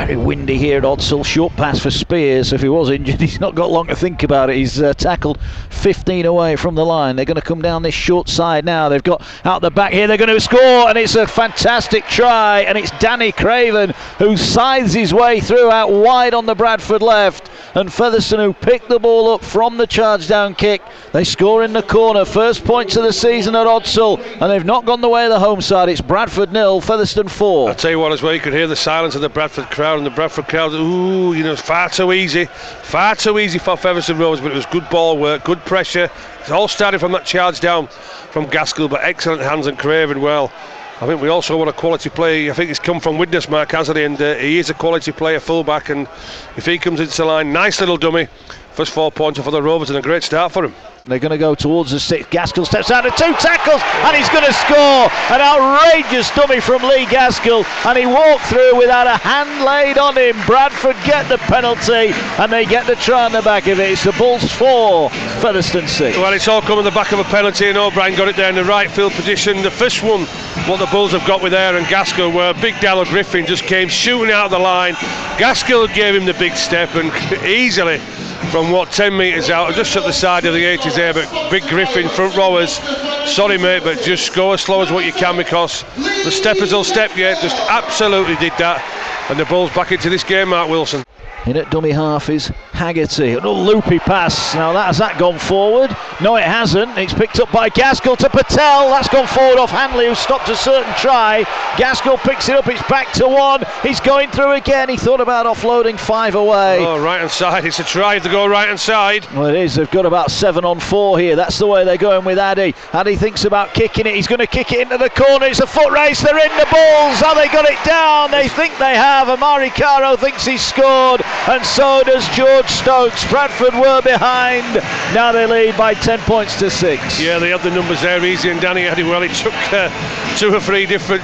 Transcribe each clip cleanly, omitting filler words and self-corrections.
Very windy here at Odsal. Short pass for Spears. If he was injured, he's not got long to think about it. He's tackled 15 away from the line. They're going to come down this short side now. They've got out the back here. They're going to score, and it's a fantastic try. And it's Danny Craven who scythes his way through out wide on the Bradford left. And Featherstone, who picked the ball up from the charge down kick, they score in the corner. First points of the season at Odsal, and they've not gone the way of the home side. It's Bradford 0, Featherstone 4. I'll tell you what as well, you could hear the silence of the Bradford crowd, and the Bradford crowd, far too easy for Featherstone Rovers, but it was good ball work, good pressure. It all started from that charge down from Gaskell, but excellent hands and Craven. Well, I think we also want a quality play. I think he's come from Widnes, Mark, hasn't he? And he is a quality player, full-back, and if he comes into the line, nice little dummy. First 4 pointer for the Rovers, and a great start for him. They're going to go towards the 6. Gaskell steps out of 2 tackles, and he's going to score. An outrageous dummy from Lee Gaskell, and he walked through without a hand laid on him. Bradford get the penalty, and they get the try on the back of it. It's the Bulls 4, Featherstone 6. Well, it's all come on the back of a penalty, and O'Brien got it there in the right field position. The first one, what the Bulls have got with Aaron Gaskell, where big Darrell Griffin just came shooting out of the line. Gaskell gave him the big step, and easily from 10 metres out, just at the side of the 80s there, but big Griffin, front rowers, sorry mate, but just go as slow as what you can, because the steppers will step yet, just absolutely did that, and the Bulls back into this game, Mark Wilson. In at dummy half is Haggerty. A little loopy pass. Now has that gone forward? No, it hasn't. It's picked up by Gaskell to Patel. That's gone forward off Hanley, who stopped a certain try. Gaskell picks it up. It's back to 1. He's going through again. He thought about offloading 5 away. Oh, right hand side. It's a try to go right hand side. Well, it is. They've got about 7 on 4 here. That's the way they're going with Addy. Addy thinks about kicking it. He's going to kick it into the corner. It's a foot race. They're in the Bulls. Have they got it down? They think they have. Amari Caro thinks he's scored, and so does George Stokes. Bradford were behind. Now they lead by 10 points to 6. Yeah, they have the numbers there easy, and Danny Addy, well, he took 2 or 3 different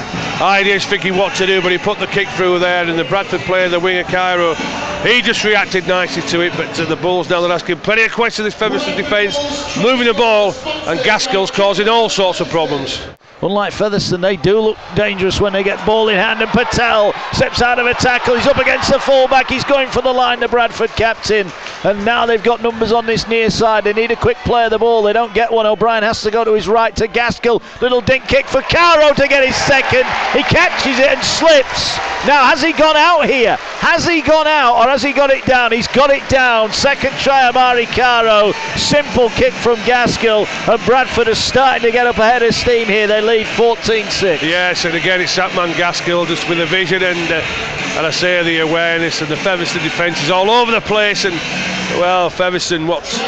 ideas thinking what to do, but he put the kick through there, and the Bradford player, the winger Cairo, he just reacted nicely to it. But the Bulls now, they're asking plenty of questions, this Featherstone defence, moving the ball, and Gaskell's causing all sorts of problems. Unlike Featherstone, they do look dangerous when they get ball in hand, and Patel steps out of a tackle. He's up against the fullback. He's going for the line, the Bradford captain. And now they've got numbers on this near side. They need a quick play of the ball. They don't get one. O'Brien has to go to his right to Gaskell. Little dink kick for Caro to get his second. He catches it and slips. Now, has he gone out here? Has he gone out, or has he got it down? He's got it down. Second try, Amari Caro. Simple kick from Gaskell, and Bradford are starting to get up ahead of steam here. They lead 14-6. Yes, and again it's that man Gaskell just with the vision and I say the awareness, and the Featherstone defence is all over the place, and well, Featherstone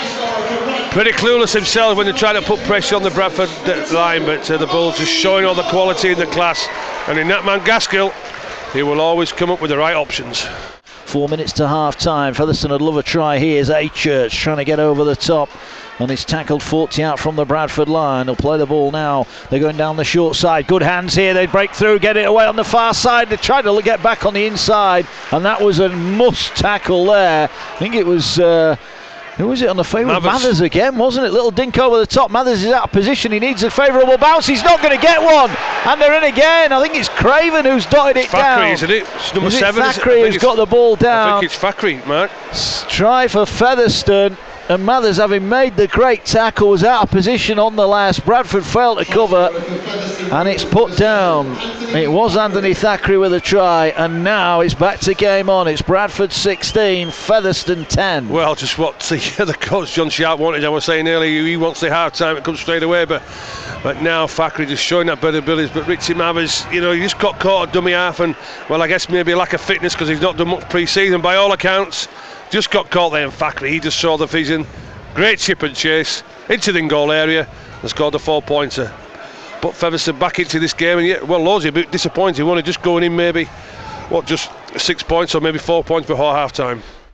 pretty clueless himself when they try to put pressure on the Bradford line, but the Bulls just showing all the quality and the class, and in that man Gaskell, he will always come up with the right options. 4 minutes to half time. Featherstone would love a try here. Is Achurch trying to get over the top, and he's tackled 40 out from the Bradford line. He'll play the ball now. They're going down the short side. Good hands here. They break through, get it away on the far side. They try to get back on the inside, and that was a must tackle there. I think it was who was it on the favourite? Mathers again, wasn't it? Little dink over the top. Mathers is out of position. He needs a favourable bounce. He's not going to get one. And they're in again. I think it's Craven who's dotted it down. Thackeray, isn't it? It's number 7. Thackeray who's got the ball down. I think it's Thackeray, Mark. Try for Featherstone. And Mathers, having made the great tackle, was out of position on the last. Bradford failed to cover, and it's put down. It was Anthony Thackeray with a try, and now it's back to game on. It's Bradford 16, Featherstone 10. Well, just what the coach John Sharp wanted. I was saying earlier, he wants the half time, it comes straight away, but now Thackeray just showing that better abilities. But Richie Mathers, he just got caught at dummy half, and well, I guess maybe a lack of fitness because he's not done much pre-season by all accounts. Just got caught there in Thackeray. He just saw the vision. Great chip and chase into the goal area and scored a 4-pointer. Put Featherstone back into this game, and yet, well, Lawsy a bit disappointed. He wanted just going in maybe, just 6 points or maybe 4 points before half time.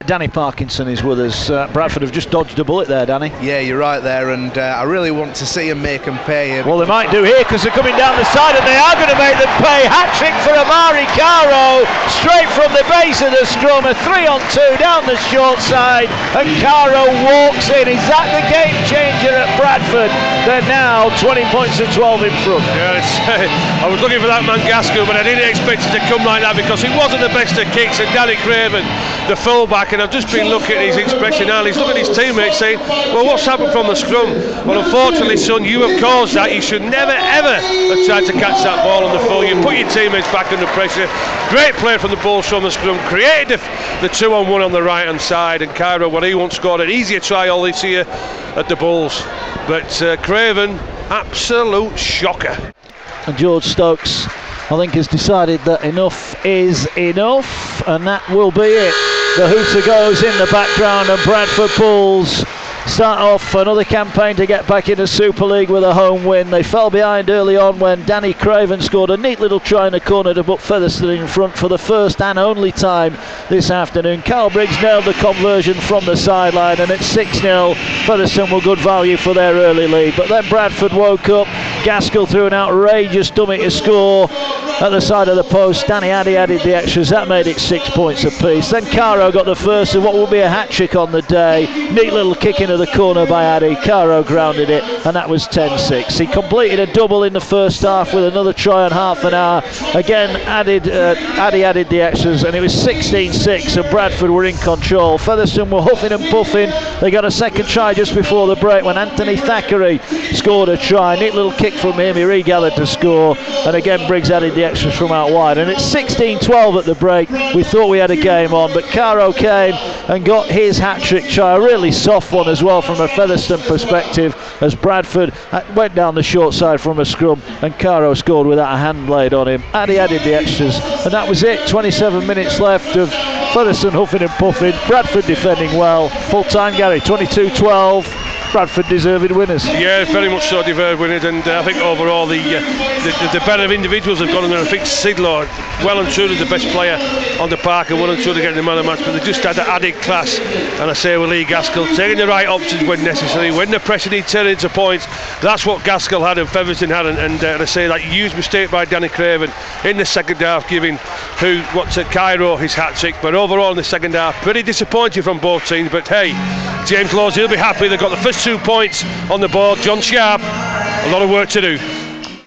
Danny Parkinson is with us. Bradford have just dodged a bullet there, Danny. Yeah, you're right there, and I really want to see them make them pay here. Well, they might do here because they're coming down the side, and they are going to make them pay. Hat-trick for Amari Caro, straight from the base of the scrum, a 3-on-2 down the short side, and Caro walks in. Is that the game changer at Bradford? They're now 20 points to 12 in front. Yeah, I was looking for that man Gaskell, but I didn't expect it to come like that because he wasn't the best of kicks, and Danny Craven, the fullback, and I've just been looking at his expression now, and he's looking at his teammates saying, well, what's happened from the scrum? Well, unfortunately, son, you have caused that. You should never ever have tried to catch that ball on the full. You put your teammates back under pressure. Great play from the Bulls from the scrum, created the 2-on-1 on the right hand side, and Cairo, well, he won't score an easier try all this year at the Bulls, but Craven, absolute shocker. And George Stokes, I think, has decided that enough is enough, and that will be it. The hooter goes in the background, and Bradford Bulls start off another campaign to get back into Super League with a home win. They fell behind early on when Danny Craven scored a neat little try in the corner to put Featherstone in front for the first and only time this afternoon. Carl Briggs nailed the conversion from the sideline, and it's 6-0. Featherstone were good value for their early lead, but then Bradford woke up. Gaskell threw an outrageous dummy to score at the side of the post. Danny Addy added the extras. That made it 6 points apiece. Then Caro got the first of what will be a hat-trick on the day. Neat little kick into the corner by Addy. Caro grounded it, and that was 10-6. He completed a double in the first half with another try on half an hour. Again, Addy added the extras, and it was 16-6, and Bradford were in control. Featherstone were huffing and puffing. They got a second try just before the break when Anthony Thackeray scored a try. Neat little kick from him. He regathered to score, and again Briggs added the extras from out wide, and it's 16-12 at the break. We thought we had a game on, but Caro came and got his hat-trick try, a really soft one as well from a Featherstone perspective, as Bradford went down the short side from a scrum, and Caro scored without a hand laid on him. Addy added the extras, and that was it. 27 minutes left of Featherstone huffing and puffing. Bradford defending well. Full time, Gary, 22-12. Bradford deserved winners. Yeah, very much so deserved winners, and I think overall the better individuals have gone in there. I think Sidlaw, well and truly the best player on the park, and well and truly getting the man of the match, but they just had that added class, and I say with Lee Gaskell taking the right options when necessary, when the pressure needs turning into points. That's what Gaskell had and Featherstone had, and I say that huge mistake by Danny Craven in the second half, giving Cairo his hat-trick, but overall in the second half, pretty disappointing from both teams, but hey, James Laws, he'll be happy. They've got the first 2 points on the board. John Sharp, a lot of work to do.